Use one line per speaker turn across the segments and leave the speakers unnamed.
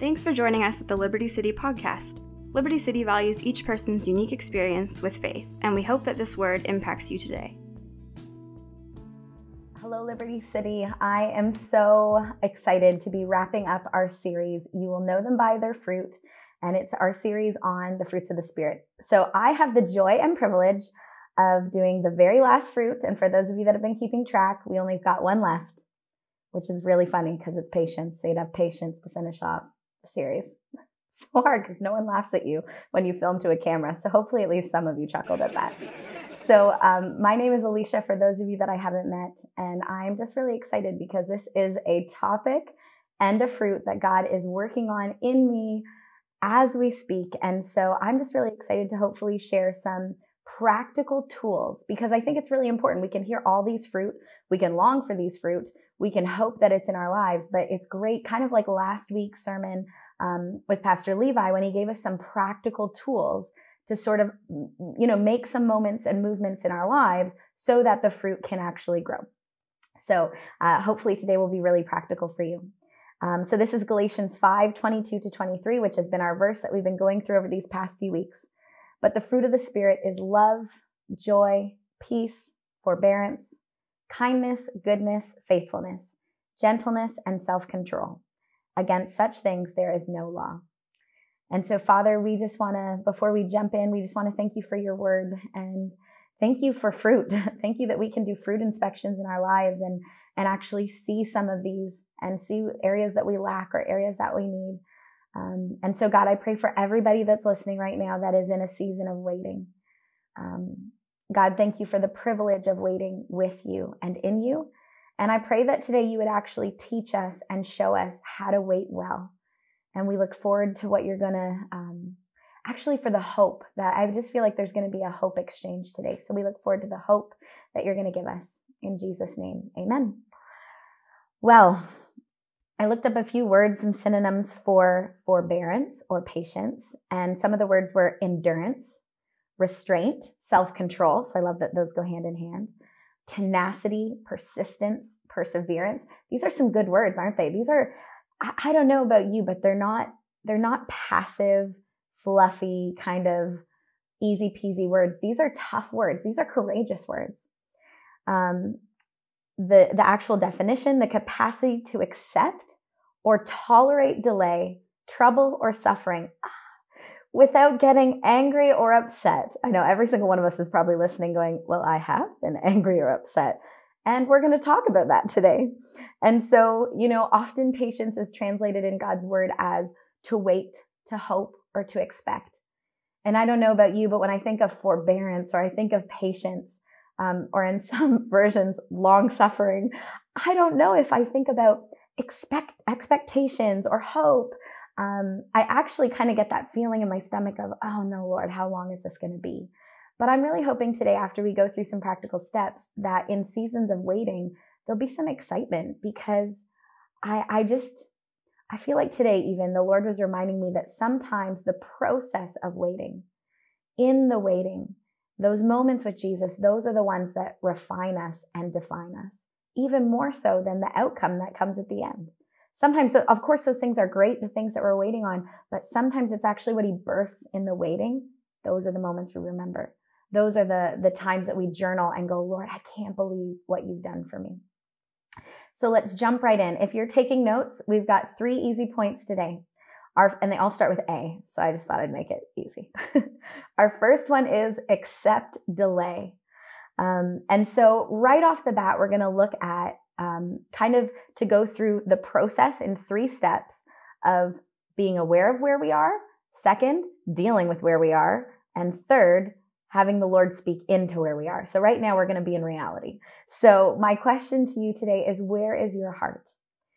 Thanks for joining us at the Liberty City podcast. Liberty City values each person's unique experience with faith, and we hope that this word impacts you today.
Hello, Liberty City. I am so excited to be wrapping up our series, You Will Know Them by Their Fruit, and it's our series on the fruits of the Spirit. So I have the joy and privilege of doing the very last fruit, and for those of you that have been keeping track, we only got one left, which is really funny because it's patience. So you'd have patience to finish off the series. It's so hard because no one laughs at you when you film to a camera, so hopefully at least some of you chuckled at that. So my name is Alicia, for those of you that I haven't met, and I'm just really excited because this is a topic and a fruit that God is working on in me as we speak. And so I'm just really excited to hopefully share some practical tools, because I think it's really important. We can hear all these fruit, we can long for these fruit, we can hope that it's in our lives, but it's great, kind of like last week's sermon with Pastor Levi, when he gave us some practical tools to sort of, make some moments and movements in our lives so that the fruit can actually grow. So hopefully today will be really practical for you. So this is Galatians 5:22-23, which has been our verse that we've been going through over these past few weeks. But the fruit of the Spirit is love, joy, peace, forbearance, kindness, goodness, faithfulness, gentleness, and self-control. Against such things there is no law. And so, Father, we just want to, before we jump in, we just want to thank you for your word and thank you for fruit. Thank you that we can do fruit inspections in our lives and actually see some of these and see areas that we lack or areas that we need. And so, God, I pray for everybody that's listening right now that is in a season of waiting. God, thank you for the privilege of waiting with you and in you. And I pray that today you would actually teach us and show us how to wait well. And we look forward to what you're going to, actually for the hope that I just feel like there's going to be a hope exchange today. So we look forward to the hope that you're going to give us. In Jesus' name, amen. Well, I looked up a few words, some synonyms for forbearance or patience. And some of the words were endurance, restraint, self-control. So I love that those go hand in hand. Tenacity, persistence, perseverance. These are some good words, aren't they? These are, I don't know about you, but they're not passive, fluffy, kind of easy peasy words. These are tough words. These are courageous words. The actual definition, the capacity to accept or tolerate delay, trouble, or suffering without getting angry or upset. I know every single one of us is probably listening going, well, I have been angry or upset. And we're going to talk about that today. And so, often patience is translated in God's word as to wait, to hope, or to expect. And I don't know about you, but when I think of forbearance or I think of patience, or in some versions, long suffering, I don't know if I think about expectations or hope. I actually kind of get that feeling in my stomach of, oh no, Lord, how long is this going to be? But I'm really hoping today, after we go through some practical steps, that in seasons of waiting, there'll be some excitement, because I feel like today even the Lord was reminding me that sometimes the process of waiting, in the waiting, those moments with Jesus, those are the ones that refine us and define us, even more so than the outcome that comes at the end. Sometimes, of course, those things are great, the things that we're waiting on, but sometimes it's actually what he births in the waiting. Those are the moments we remember. Those are the times that we journal and go, Lord, I can't believe what you've done for me. So let's jump right in. If you're taking notes, we've got 3 easy points today. And they all start with A, so I just thought I'd make it easy. Our first one is accept delay. And so right off the bat, we're going to look at kind of to go through the process in 3 steps of being aware of where we are, second, dealing with where we are, and third, having the Lord speak into where we are. So right now we're going to be in reality. So my question to you today is, where is your heart?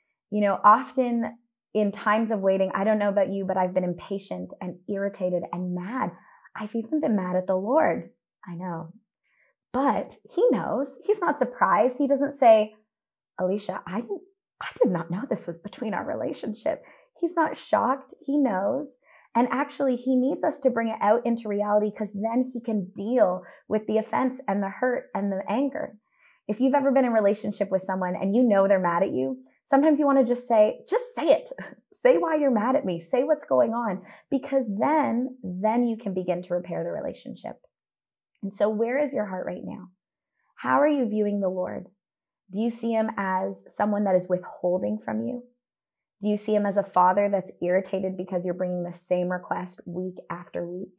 Often in times of waiting, I don't know about you, but I've been impatient and irritated and mad. I've even been mad at the Lord. I know. But he knows. He's not surprised. He doesn't say, Alicia, I did not know this was between our relationship. He's not shocked. He knows. And actually, he needs us to bring it out into reality, because then he can deal with the offense and the hurt and the anger. If you've ever been in a relationship with someone and they're mad at you, sometimes you want to just say it. Say why you're mad at me. Say what's going on, because then you can begin to repair the relationship. And so where is your heart right now? How are you viewing the Lord? Do you see him as someone that is withholding from you? Do you see him as a father that's irritated because you're bringing the same request week after week?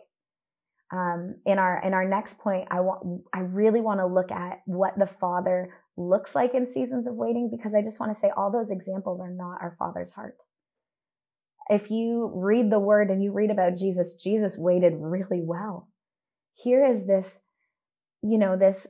In our next point, I really want to look at what the Father looks like in seasons of waiting, because I just want to say all those examples are not our Father's heart. If you read the Word and you read about Jesus, Jesus waited really well. Here is this, this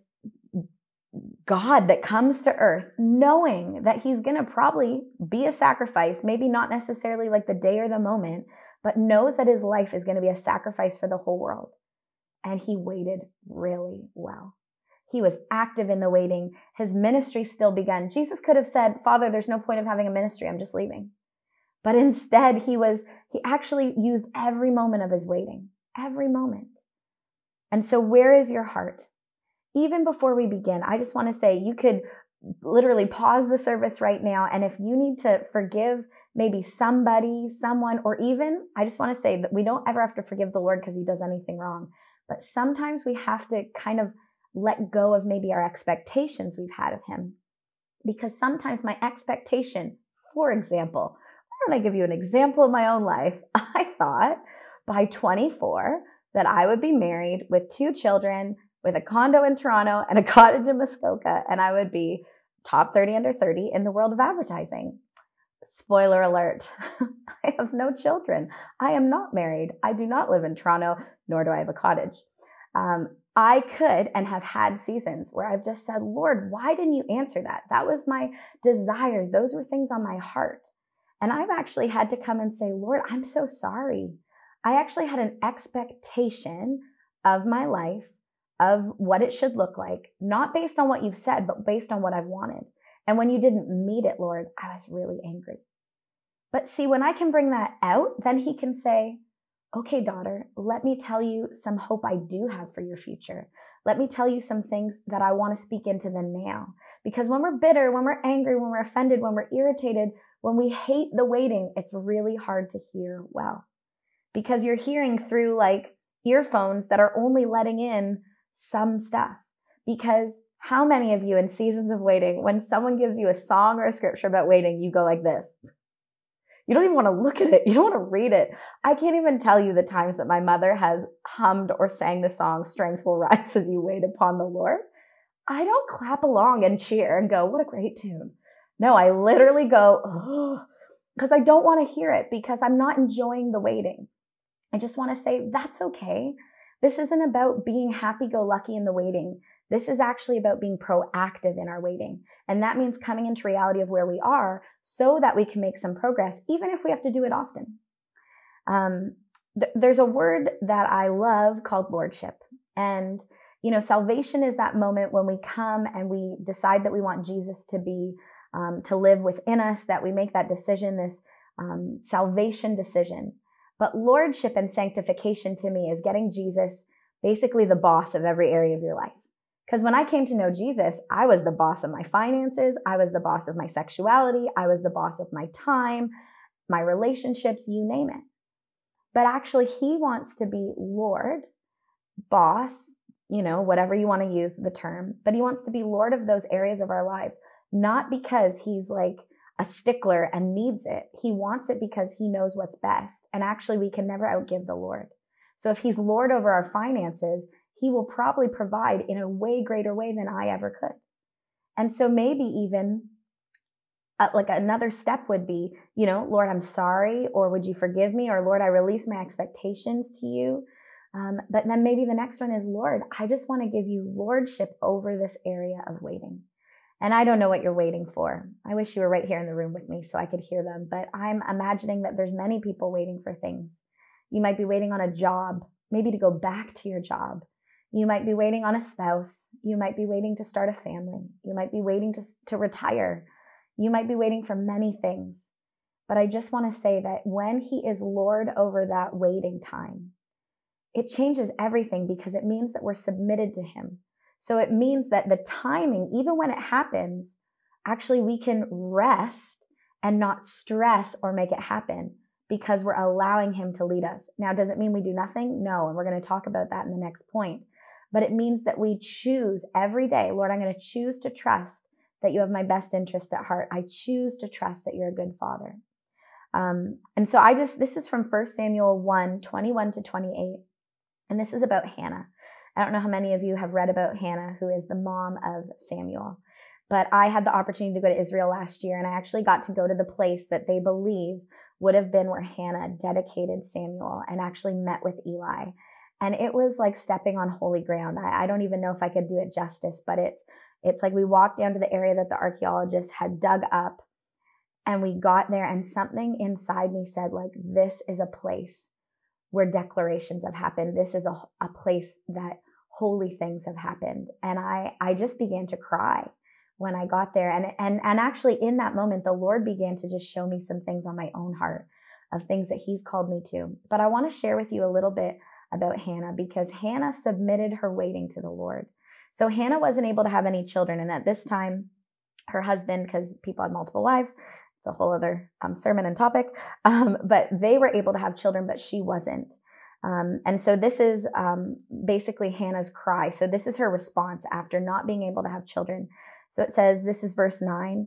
God that comes to earth knowing that he's going to probably be a sacrifice, maybe not necessarily like the day or the moment, but knows that his life is going to be a sacrifice for the whole world. And he waited really well. He was active in the waiting. His ministry still began. Jesus could have said, Father, there's no point of having a ministry. I'm just leaving. But instead, he actually used every moment of his waiting, every moment. And so where is your heart? Even before we begin, I just want to say you could literally pause the service right now. And if you need to forgive maybe somebody, someone, or even, I just want to say that we don't ever have to forgive the Lord because he does anything wrong. But sometimes we have to kind of let go of maybe our expectations we've had of him. Because sometimes my expectation, for example, why don't I give you an example of my own life? I thought by 24 that I would be married with 2 children, with a condo in Toronto and a cottage in Muskoka, and I would be top 30 under 30 in the world of advertising. Spoiler alert, I have no children. I am not married. I do not live in Toronto, nor do I have a cottage. I could and have had seasons where I've just said, Lord, why didn't you answer that? That was my desires. Those were things on my heart. And I've actually had to come and say, Lord, I'm so sorry. I actually had an expectation of my life, of what it should look like, not based on what you've said, but based on what I've wanted. And when you didn't meet it, Lord, I was really angry. But see, when I can bring that out, then he can say, okay, daughter, let me tell you some hope I do have for your future. Let me tell you some things that I want to speak into the now. Because when we're bitter, when we're angry, when we're offended, when we're irritated, when we hate the waiting, it's really hard to hear well. Because you're hearing through like earphones that are only letting in some stuff. Because how many of you in seasons of waiting, when someone gives you a song or a scripture about waiting, you go like this? You don't even want to look at it. You don't want to read it. I can't even tell you the times that my mother has hummed or sang the song, Strength Will Rise as You Wait Upon the Lord. I don't clap along and cheer and go, what a great tune. No, I literally go, oh, because I don't want to hear it, because I'm not enjoying the waiting. I just want to say, that's okay. This isn't about being happy-go-lucky in the waiting. This is actually about being proactive in our waiting. And that means coming into reality of where we are so that we can make some progress, even if we have to do it often. There's a word that I love called lordship. And, salvation is that moment when we come and we decide that we want Jesus to be, to live within us, that we make that decision, this salvation decision. But lordship and sanctification to me is getting Jesus basically the boss of every area of your life. Because when I came to know Jesus, I was the boss of my finances. I was the boss of my sexuality. I was the boss of my time, my relationships, you name it. But actually, he wants to be Lord, boss, whatever you want to use the term. But he wants to be Lord of those areas of our lives, not because he's like a stickler and needs it. He wants it because he knows what's best. And actually, we can never outgive the Lord. So if he's Lord over our finances, he will probably provide in a way greater way than I ever could. And so maybe even like another step would be, Lord, I'm sorry, or would you forgive me? Or Lord, I release my expectations to you. But then maybe the next one is, Lord, I just want to give you lordship over this area of waiting. And I don't know what you're waiting for. I wish you were right here in the room with me so I could hear them. But I'm imagining that there's many people waiting for things. You might be waiting on a job, maybe to go back to your job. You might be waiting on a spouse. You might be waiting to start a family. You might be waiting to retire. You might be waiting for many things. But I just want to say that when he is Lord over that waiting time, it changes everything, because it means that we're submitted to him. So it means that the timing, even when it happens, actually we can rest and not stress or make it happen, because we're allowing him to lead us. Now, does it mean we do nothing? No. And we're going to talk about that in the next point. But it means that we choose every day, Lord, I'm going to choose to trust that you have my best interest at heart. I choose to trust that you're a good father. And so this is from 1 Samuel 1, 21 to 28. And this is about Hannah. I don't know how many of you have read about Hannah, who is the mom of Samuel. But I had the opportunity to go to Israel last year, and I actually got to go to the place that they believe would have been where Hannah dedicated Samuel and actually met with Eli. And it was like stepping on holy ground. I don't even know if I could do it justice, but it's like we walked down to the area that the archaeologists had dug up, and we got there, and something inside me said, like, this is a place where declarations have happened. This is a place that holy things have happened. And I just began to cry when I got there. And actually in that moment, the Lord began to just show me some things on my own heart of things that he's called me to. But I want to share with you a little bit about Hannah, because Hannah submitted her waiting to the Lord. So Hannah wasn't able to have any children. And at this time, her husband, because people had multiple wives, it's a whole other sermon and topic, but they were able to have children, but she wasn't. And so this is basically Hannah's cry. So this is her response after not being able to have children. So it says, this is verse 9.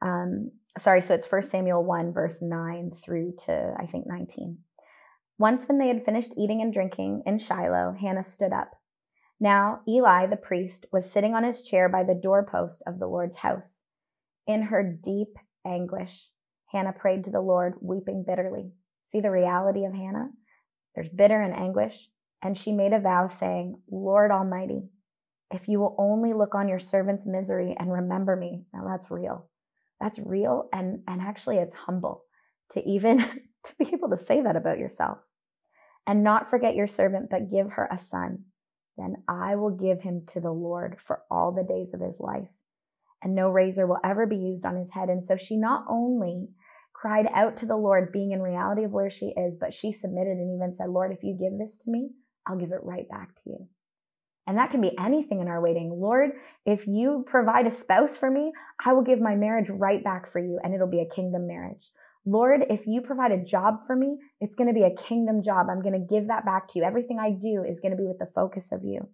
So it's 1 Samuel 1, verse 9 through to, I think, 19. Once when they had finished eating and drinking in Shiloh, Hannah stood up. Now Eli, the priest, was sitting on his chair by the doorpost of the Lord's house. In her deep anguish, Hannah prayed to the Lord, weeping bitterly. See the reality of Hannah? There's bitter and anguish. And she made a vow saying, Lord Almighty, if you will only look on your servant's misery and remember me. Now that's real. That's real. And actually it's humble to even to be able to say that about yourself. And not forget your servant, but give her a son. Then I will give him to the Lord for all the days of his life. And no razor will ever be used on his head. And so she not only cried out to the Lord, being in reality of where she is, but she submitted and even said, Lord, if you give this to me, I'll give it right back to you. And that can be anything in our waiting. Lord, if you provide a spouse for me, I will give my marriage right back for you, and it'll be a kingdom marriage. Lord, if you provide a job for me, it's going to be a kingdom job. I'm going to give that back to you. Everything I do is going to be with the focus of you.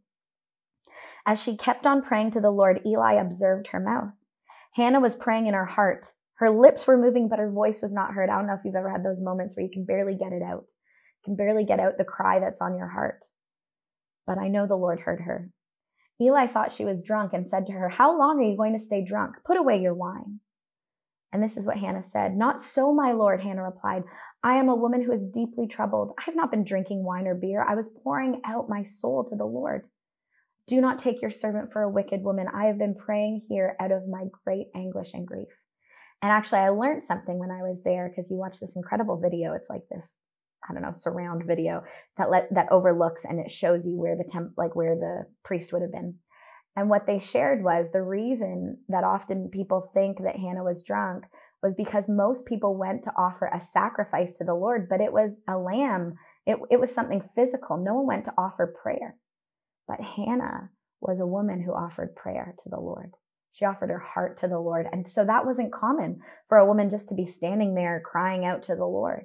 As she kept on praying to the Lord, Eli observed her mouth. Hannah was praying in her heart. Her lips were moving, but her voice was not heard. I don't know if you've ever had those moments where you can barely get it out. You can barely get out the cry that's on your heart. But I know the Lord heard her. Eli thought she was drunk and said to her, how long are you going to stay drunk? Put away your wine. And this is what Hannah said. Not so, my Lord, Hannah replied. I am a woman who is deeply troubled. I have not been drinking wine or beer. I was pouring out my soul to the Lord. Do not take your servant for a wicked woman. I have been praying here out of my great anguish and grief. And actually, I learned something when I was there, because you watch this incredible video. It's like this, surround video that overlooks, and it shows you where where the priest would have been. And what they shared was the reason that often people think that Hannah was drunk was because most people went to offer a sacrifice to the Lord, but it was a lamb. It was something physical. No one went to offer prayer. But Hannah was a woman who offered prayer to the Lord. She offered her heart to the Lord. And so that wasn't common for a woman just to be standing there crying out to the Lord.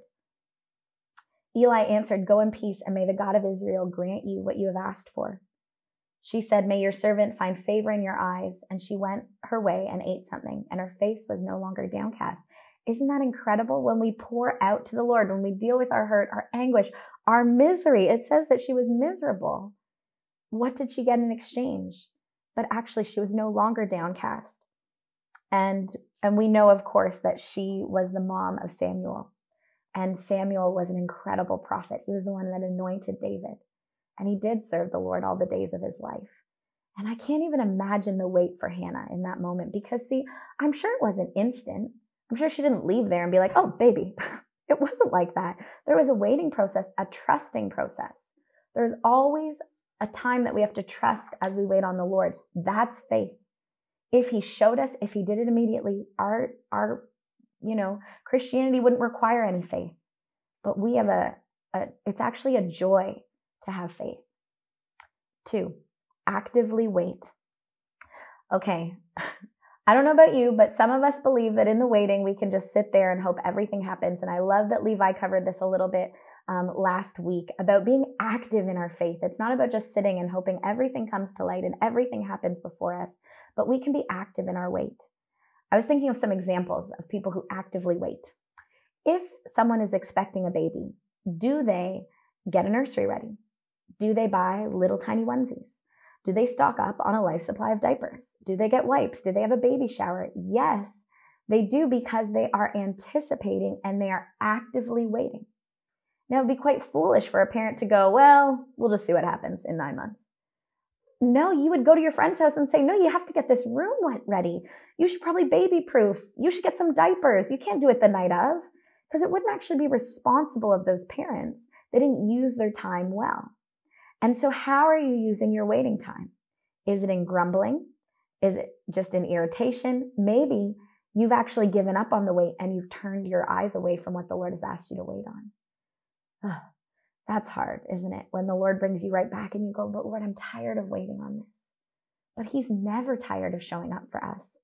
Eli answered, go in peace, and may the God of Israel grant you what you have asked for. She said, may your servant find favor in your eyes. And she went her way and ate something, and her face was no longer downcast. Isn't that incredible? When we pour out to the Lord, when we deal with our hurt, our anguish, our misery, it says that she was miserable. What did she get in exchange? But actually, she was no longer downcast. And we know, of course, that she was the mom of Samuel. And Samuel was an incredible prophet. He was the one that anointed David. And he did serve the Lord all the days of his life. And I can't even imagine the wait for Hannah in that moment, because, see, I'm sure it wasn't instant. I'm sure she didn't leave there and be like, oh, baby. It wasn't like that. There was a waiting process, a trusting process. There's always a time that we have to trust as we wait on the Lord. That's faith. If he showed us, if he did it immediately, our Christianity wouldn't require any faith. But we have it's actually a joy to have faith. 2, actively wait. Okay, I don't know about you, but some of us believe that in the waiting, we can just sit there and hope everything happens. And I love that Levi covered this a little bit last week about being active in our faith. It's not about just sitting and hoping everything comes to light and everything happens before us, but we can be active in our wait. I was thinking of some examples of people who actively wait. If someone is expecting a baby, do they get a nursery ready? Do they buy little tiny onesies? Do they stock up on a life supply of diapers? Do they get wipes? Do they have a baby shower? Yes, they do, because they are anticipating and they are actively waiting. Now, it'd be quite foolish for a parent to go, well, we'll just see what happens in 9 months. No, you would go to your friend's house and say, no, you have to get this room ready. You should probably baby proof. You should get some diapers. You can't do it the night of, because it wouldn't actually be responsible of those parents. They didn't use their time well. And so how are you using your waiting time? Is it in grumbling? Is it just in irritation? Maybe you've actually given up on the wait and you've turned your eyes away from what the Lord has asked you to wait on. Ugh, that's hard, isn't it? When the Lord brings you right back and you go, but Lord, I'm tired of waiting on this. But he's never tired of showing up for us.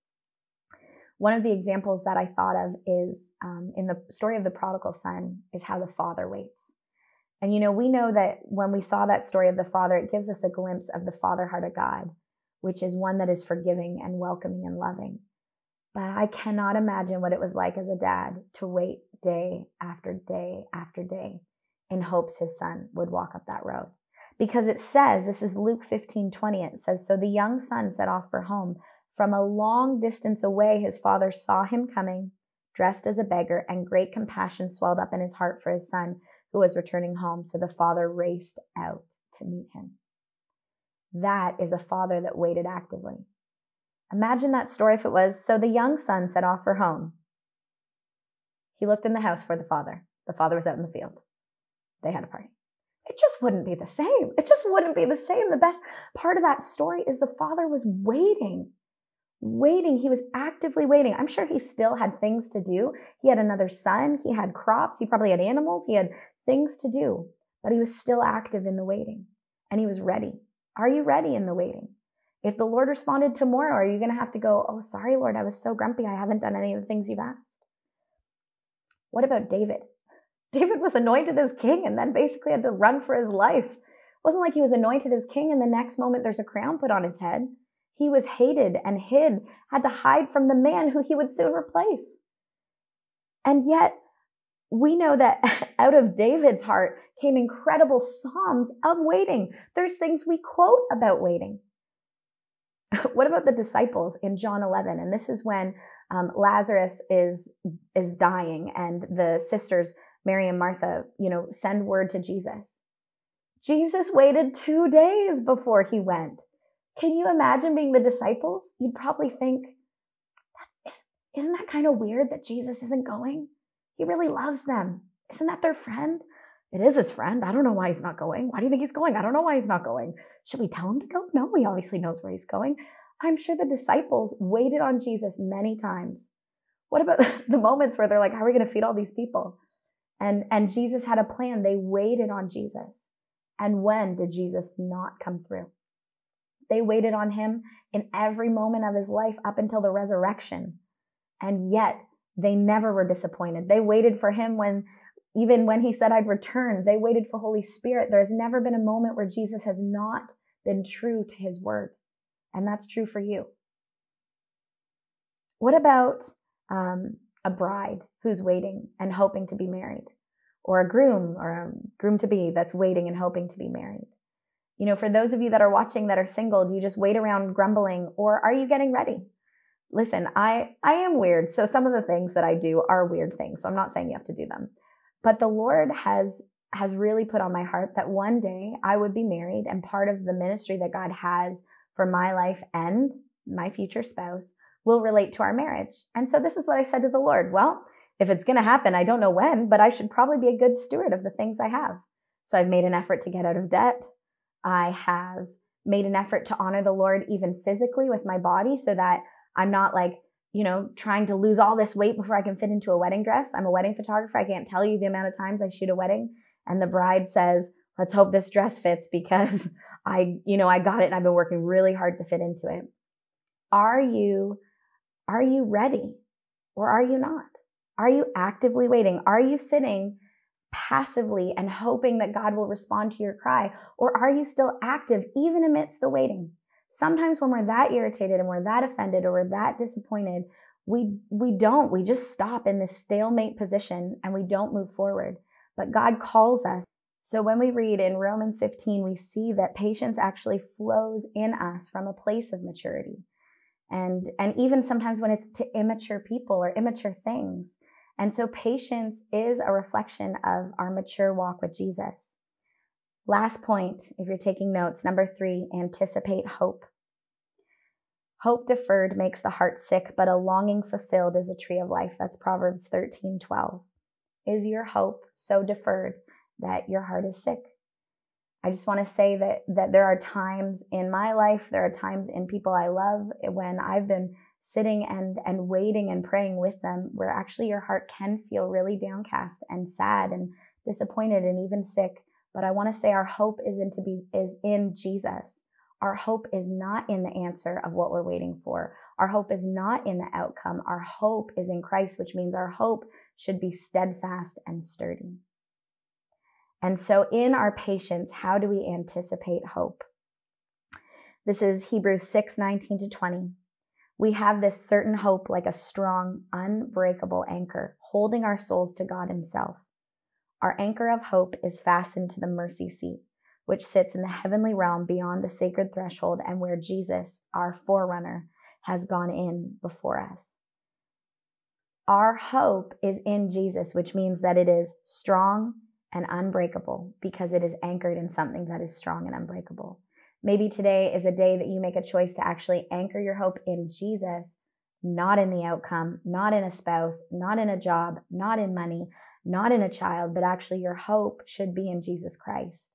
One of the examples that I thought of is in the story of the prodigal son, is how the father waits. And, we know that when we saw that story of the father, it gives us a glimpse of the father heart of God, which is one that is forgiving and welcoming and loving. But I cannot imagine what it was like as a dad to wait day after day after day in hopes his son would walk up that road. Because it says, this is Luke 15:20, it says, so the young son set off for home. From a long distance away, his father saw him coming, dressed as a beggar, and great compassion swelled up in his heart for his son, who was returning home. So the father raced out to meet him. That is a father that waited actively. Imagine that story if it was, so the young son set off for home. He looked in the house for the father. The father was out in the field. They had a party. It just wouldn't be the same. It just wouldn't be the same. The best part of that story is the father was waiting. He was actively waiting. I'm sure he still had things to do. He had another son. He had crops. He probably had animals. He had things to do, but he was still active in the waiting, and he was ready. Are you ready in the waiting? If the Lord responded tomorrow, are you going to have to go, oh, sorry, Lord, I was so grumpy. I haven't done any of the things you've asked. What about David? David was anointed as king and then basically had to run for his life. It wasn't like he was anointed as king and the next moment there's a crown put on his head. He was hated and had to hide from the man who he would soon replace. And yet, we know that out of David's heart came incredible psalms of waiting. There's things we quote about waiting. What about the disciples in John 11? And this is when Lazarus is dying and the sisters, Mary and Martha, send word to Jesus. Jesus waited 2 days before he went. Can you imagine being the disciples? You'd probably think, isn't that kind of weird that Jesus isn't going? He really loves them. Isn't that their friend? It is his friend. I don't know why he's not going. Why do you think he's going? I don't know why he's not going. Should we tell him to go? No, he obviously knows where he's going. I'm sure the disciples waited on Jesus many times. What about the moments where they're like, how are we going to feed all these people? And Jesus had a plan. They waited on Jesus. And when did Jesus not come through? They waited on him in every moment of his life up until the resurrection. And yet they never were disappointed. They waited for him even when he said, I'd return. They waited for Holy Spirit. There has never been a moment where Jesus has not been true to his word. And that's true for you. What about a bride who's waiting and hoping to be married? Or a groom-to-be that's waiting and hoping to be married? For those of you that are watching that are single, do you just wait around grumbling, or are you getting ready? Listen, I am weird. So some of the things that I do are weird things. So I'm not saying you have to do them. But the Lord has really put on my heart that one day I would be married, and part of the ministry that God has for my life and my future spouse will relate to our marriage. And so this is what I said to the Lord. Well, if it's going to happen, I don't know when, but I should probably be a good steward of the things I have. So I've made an effort to get out of debt. I have made an effort to honor the Lord even physically with my body so that I'm not trying to lose all this weight before I can fit into a wedding dress. I'm a wedding photographer. I can't tell you the amount of times I shoot a wedding and the bride says, let's hope this dress fits because I got it and I've been working really hard to fit into it. Are you Are you ready or are you not? Are you actively waiting? Are you sitting passively and hoping that God will respond to your cry? Or are you still active even amidst the waiting? Sometimes when we're that irritated and we're that offended or we're that disappointed, we just stop in this stalemate position and we don't move forward. But God calls us. So when we read in Romans 15, we see that patience actually flows in us from a place of maturity. And even sometimes when it's to immature people or immature things. And so patience is a reflection of our mature walk with Jesus. Last point, if you're taking notes, number 3, anticipate hope. Hope deferred makes the heart sick, but a longing fulfilled is a tree of life. That's Proverbs 13:12. Is your hope so deferred that your heart is sick? I just want to say that there are times in my life, there are times in people I love when I've been sitting and waiting and praying with them where actually your heart can feel really downcast and sad and disappointed and even sick. But I want to say our hope is in Jesus. Our hope is not in the answer of what we're waiting for. Our hope is not in the outcome. Our hope is in Christ, which means our hope should be steadfast and sturdy. And so in our patience, how do we anticipate hope? This is Hebrews 6:19-20. We have this certain hope like a strong, unbreakable anchor, holding our souls to God himself. Our anchor of hope is fastened to the mercy seat, which sits in the heavenly realm beyond the sacred threshold and where Jesus, our forerunner, has gone in before us. Our hope is in Jesus, which means that it is strong and unbreakable because it is anchored in something that is strong and unbreakable. Maybe today is a day that you make a choice to actually anchor your hope in Jesus, not in the outcome, not in a spouse, not in a job, not in money, not in a child, but actually your hope should be in Jesus Christ.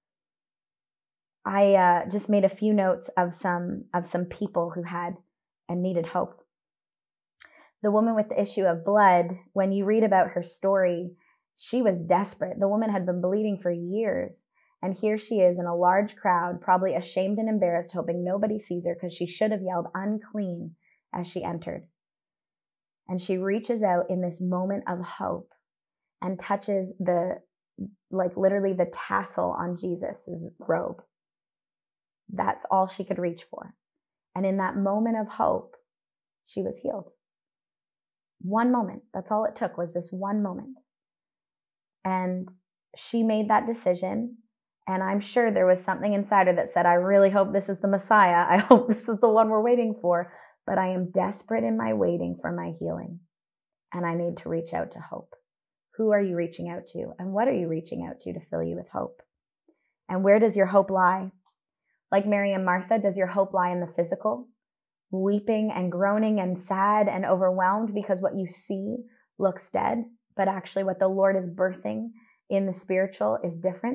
I just made a few notes of some people who had and needed hope. The woman with the issue of blood, when you read about her story, she was desperate. The woman had been bleeding for years. And here she is in a large crowd, probably ashamed and embarrassed, hoping nobody sees her because she should have yelled unclean as she entered. And she reaches out in this moment of hope and touches literally the tassel on Jesus's robe. That's all she could reach for. And in that moment of hope, she was healed. One moment. That's all it took, was this one moment. And she made that decision. And I'm sure there was something inside her that said, I really hope this is the Messiah. I hope this is the one we're waiting for. But I am desperate in my waiting for my healing. And I need to reach out to hope. Who are you reaching out to? And what are you reaching out to fill you with hope? And where does your hope lie? Like Mary and Martha, does your hope lie in the physical? Weeping and groaning and sad and overwhelmed because what you see looks dead, but actually what the Lord is birthing in the spiritual is different?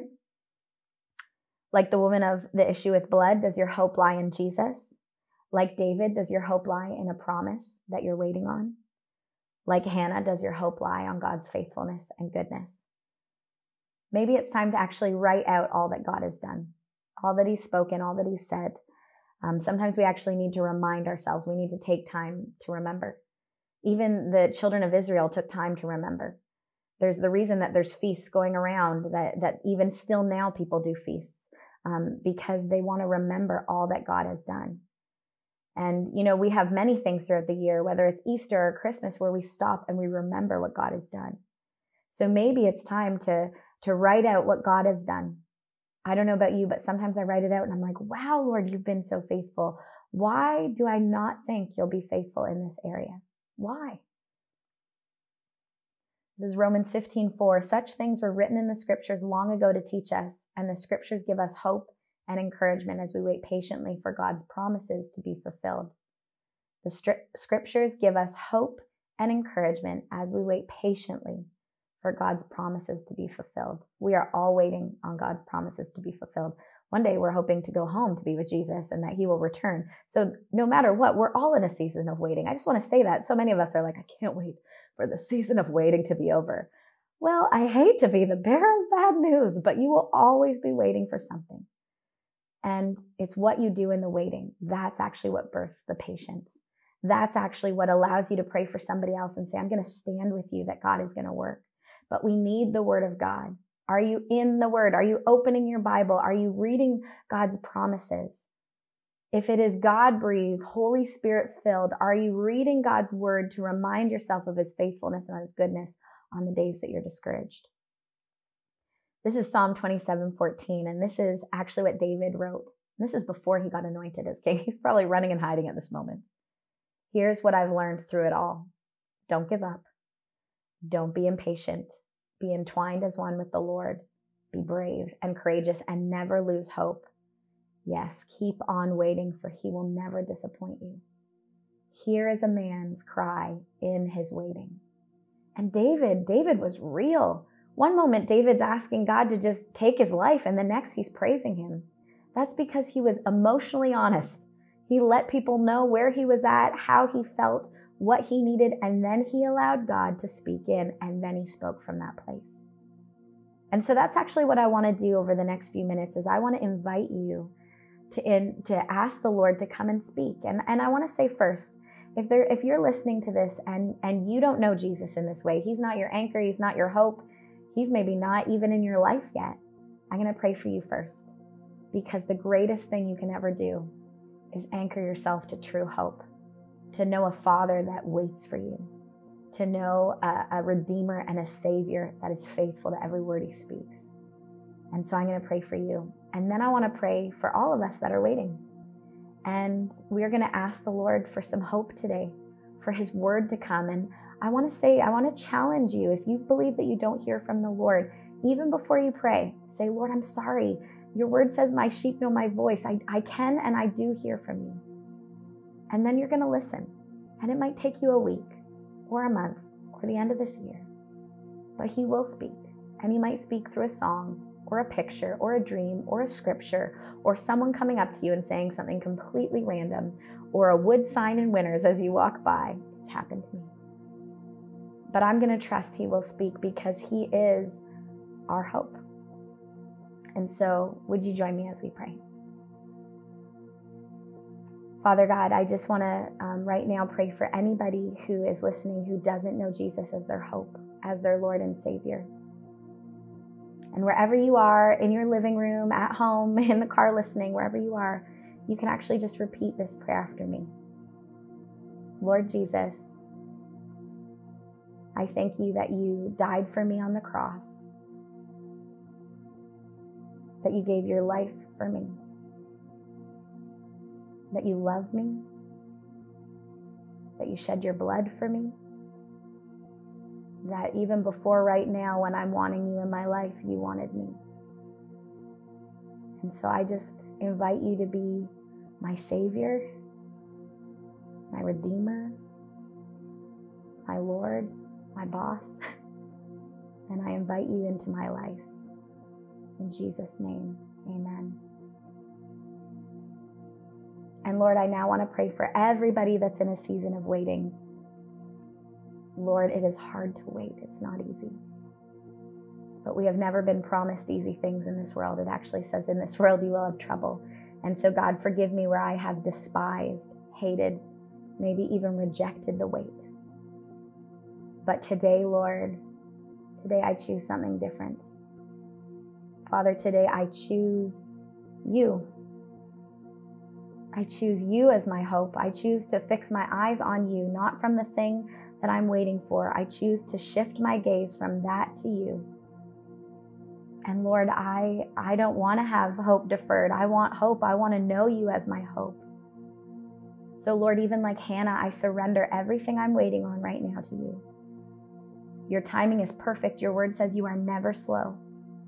Like the woman of the issue with blood, does your hope lie in Jesus? Like David, does your hope lie in a promise that you're waiting on? Like Hannah, does your hope lie on God's faithfulness and goodness? Maybe it's time to actually write out all that God has done, all that he's spoken, all that he's said. Sometimes we actually need to remind ourselves. We need to take time to remember. Even the children of Israel took time to remember. There's the reason that there's feasts going around, that even still now people do feasts, because they want to remember all that God has done. And, we have many things throughout the year, whether it's Easter or Christmas, where we stop and we remember what God has done. So maybe it's time to write out what God has done. I don't know about you, but sometimes I write it out and I'm like, wow, Lord, you've been so faithful. Why do I not think you'll be faithful in this area? Why? This is Romans 15:4. Such things were written in the scriptures long ago to teach us, and the scriptures give us hope and encouragement as we wait patiently for God's promises to be fulfilled. The scriptures give us hope and encouragement as we wait patiently for God's promises to be fulfilled. We are all waiting on God's promises to be fulfilled. One day we're hoping to go home to be with Jesus and that he will return. So no matter what, we're all in a season of waiting. I just want to say that. So many of us are like, I can't wait for the season of waiting to be over. Well, I hate to be the bearer of bad news, but you will always be waiting for something. And it's what you do in the waiting. That's actually what births the patience. That's actually what allows you to pray for somebody else and say, I'm going to stand with you that God is going to work. But we need the word of God. Are you in the word? Are you opening your Bible? Are you reading God's promises? If it is God-breathed, Holy Spirit-filled, are you reading God's word to remind yourself of his faithfulness and his goodness on the days that you're discouraged? This is Psalm 27:14, and this is actually what David wrote. This is before he got anointed as king. He's probably running and hiding at this moment. Here's what I've learned through it all. Don't give up. Don't be impatient. Be entwined as one with the Lord. Be brave and courageous and never lose hope. Yes, keep on waiting, for he will never disappoint you. Here is a man's cry in his waiting. And David was real. One moment, David's asking God to just take his life, and the next he's praising him. That's because he was emotionally honest. He let people know where he was at, how he felt, what he needed, and then he allowed God to speak in, and then he spoke from that place. And so that's actually what I want to do over the next few minutes, is I want to invite you to ask the Lord to come and speak. And I want to say first, if you're listening to this and you don't know Jesus in this way, he's not your anchor, he's not your hope, he's maybe not even in your life yet, I'm going to pray for you first. Because the greatest thing you can ever do is anchor yourself to true hope, to know a Father that waits for you, to know a Redeemer and a Savior that is faithful to every word he speaks. And so I'm going to pray for you. And then I want to pray for all of us that are waiting. And we're going to ask the Lord for some hope today, for his word to come. And I want to challenge you. If you believe that you don't hear from the Lord, even before you pray, say, Lord, I'm sorry. Your word says my sheep know my voice. I can and I do hear from you. And then you're going to listen. And it might take you a week or a month or the end of this year. But he will speak. And he might speak through a song or a picture or a dream or a scripture or someone coming up to you and saying something completely random or a wood sign in Winners as you walk by. It's happened to me. But I'm going to trust he will speak because he is our hope. And so would you join me as we pray? Father God, I just want to right now pray for anybody who is listening who doesn't know Jesus as their hope, as their Lord and Savior. And wherever you are, in your living room, at home, in the car listening, wherever you are, you can actually just repeat this prayer after me. Lord Jesus, I thank you that you died for me on the cross, that you gave your life for me, that you love me, that you shed your blood for me, that even before right now when I'm wanting you in my life, you wanted me. And so I just invite you to be my Savior, my Redeemer, my Lord, my boss, and I invite you into my life. In Jesus' name, amen. And Lord, I now want to pray for everybody that's in a season of waiting. Lord, it is hard to wait. It's not easy. But we have never been promised easy things in this world. It actually says in this world you will have trouble. And so God, forgive me where I have despised, hated, maybe even rejected the wait. But today, Lord, today I choose something different. Father, today I choose you. I choose you as my hope. I choose to fix my eyes on you, not from the thing that I'm waiting for. I choose to shift my gaze from that to you. And Lord, I don't want to have hope deferred. I want hope. I want to know you as my hope. So Lord, even like Hannah, I surrender everything I'm waiting on right now to you. Your timing is perfect. Your word says you are never slow.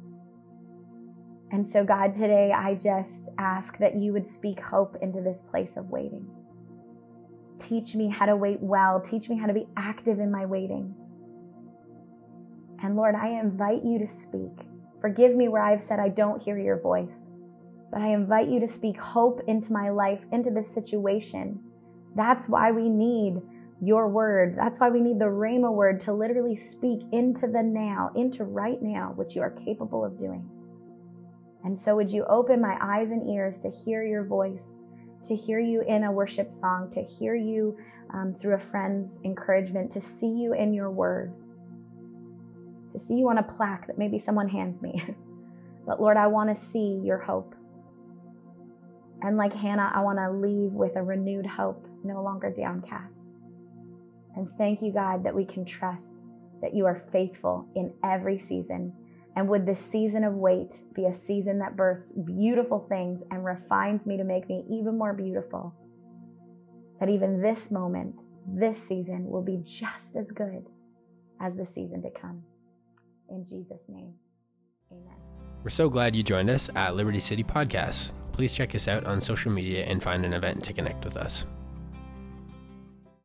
And so God, today I just ask that you would speak hope into this place of waiting. Teach me how to wait well. Teach me how to be active in my waiting. And Lord, I invite you to speak. Forgive me where I've said I don't hear your voice. But I invite you to speak hope into my life, into this situation. That's why we need your word. That's why we need the Rhema word to literally speak into the now, into right now, which you are capable of doing. And so would you open my eyes and ears to hear your voice, to hear you in a worship song, to hear you through a friend's encouragement, to see you in your word, to see you on a plaque that maybe someone hands me. But Lord, I want to see your hope. And like Hannah, I want to leave with a renewed hope, no longer downcast. And thank you, God, that we can trust that you are faithful in every season. And would this season of wait be a season that births beautiful things and refines me to make me even more beautiful? That even this moment, this season will be just as good as the season to come. In Jesus' name, amen.
We're so glad you joined us at Liberty City Podcast. Please check us out on social media and find an event to connect with us.